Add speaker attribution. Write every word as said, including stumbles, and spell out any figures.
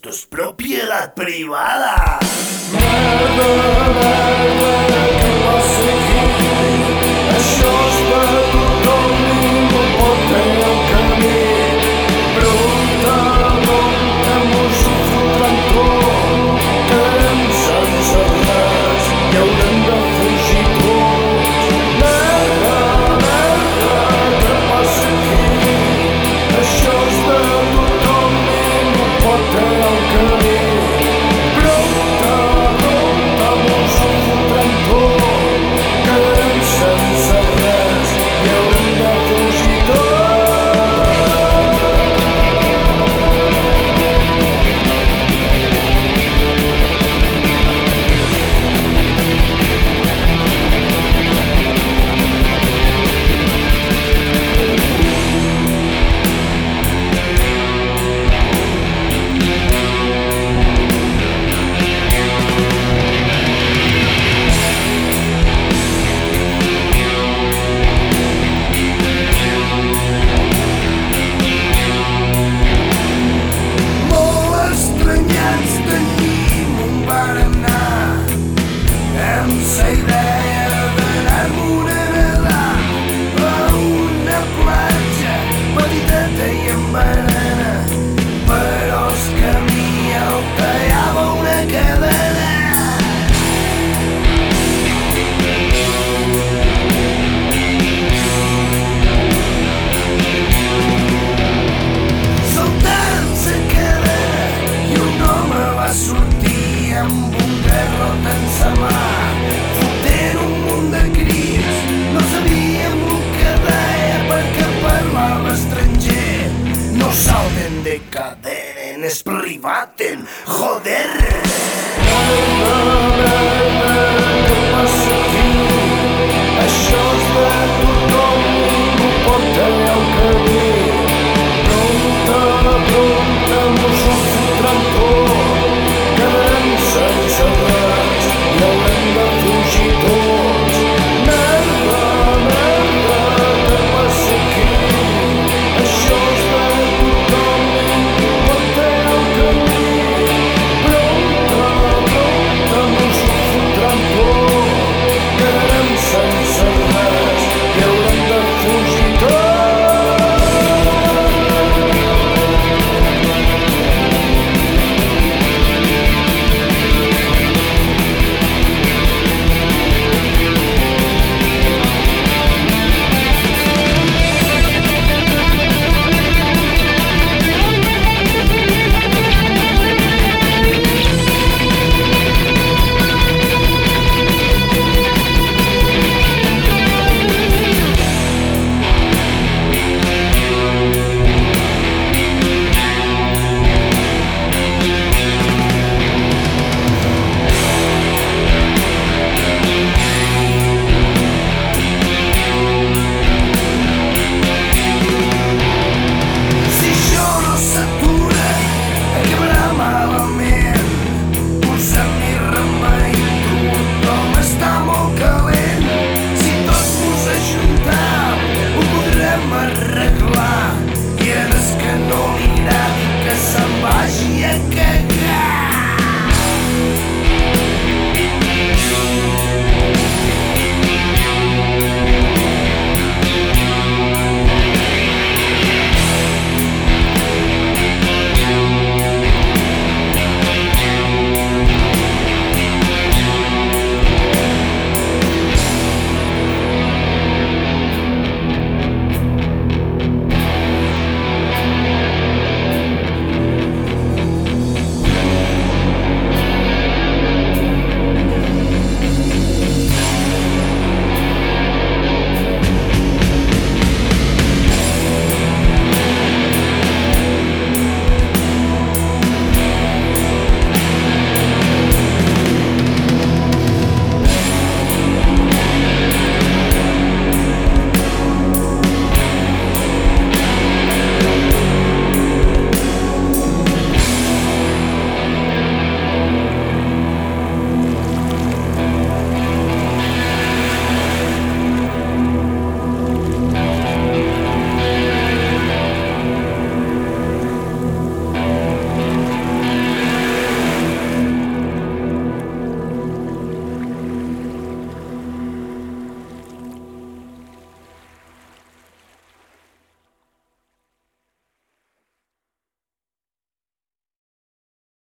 Speaker 1: esto es propiedad privada.
Speaker 2: Merda, merda, què passa aquí? Això és per tothom, ningú pot treure el camí. Brutalment mos ho fotran tot, quedem sense res i haurem de fugir tots. Merda, merda, què passa aquí? Això és per tothom, ningú pot treure el camí. Amb la idea d'anar-me'n a nedar a una platja petiteta i embanana, però el camí el tallava una cadena. Saltant la cadena i un home va sortir amb un garrot en sa mà, fotent un munt de crits. No sabíem el que deia perquè parlava estranger. No salten de cadena, es privaten, joder.